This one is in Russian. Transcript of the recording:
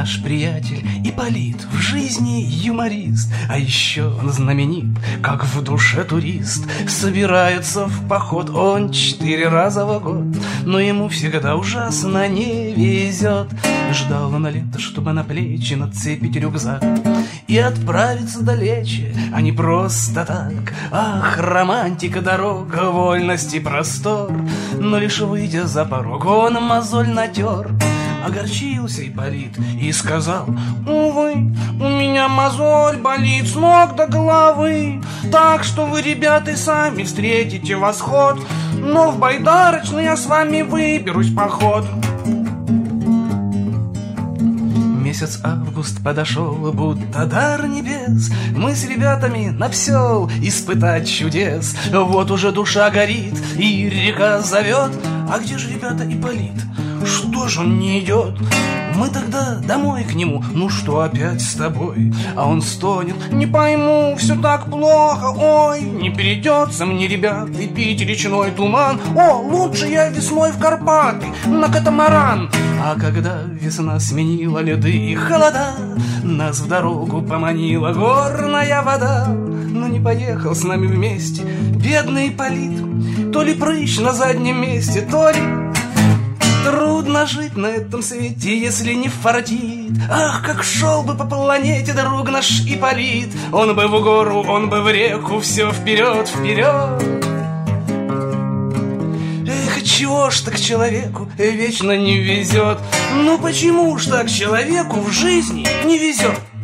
наш приятель Ипполит в жизни юморист, а еще он знаменит, как в душе турист. Собирается в поход он 4 раза в год, но ему всегда ужасно не везет. Ждал он лето, чтобы на плечи нацепить рюкзак и отправиться далече, а не просто так. Ах, романтика, дорога, вольность и простор. Но лишь выйдя за порог, он мозоль натер. Огорчился Ипполит и сказал: увы, у меня мозоль болит с ног до головы, так что вы, ребята, сами встретите восход, но в байдарочный я с вами выберусь в поход. Месяц август подошел, будто дар небес. Мы с ребятами на всё испытать чудес. Вот уже душа горит и река зовет. А где же, ребята, Ипполит? Что ж он не идет? Мы тогда домой к нему: ну что опять с тобой? А он стонет: не пойму, все так плохо, ой. Не перейдется мне, ребят, и пить речной туман. О, лучше я весной в Карпаты на катамаран. А когда весна сменила леды и холода, нас в дорогу поманила горная вода. Но не поехал с нами вместе бедный Ипполит. То ли прыщ на заднем месте, то ли... Трудно жить на этом свете, если не фартит. Ах, как шел бы по планете, друг наш Ипполит. Он бы в гору, он бы в реку, все вперед, вперед. Эх, чего ж так человеку вечно не везет? Ну почему ж так человеку в жизни не везет?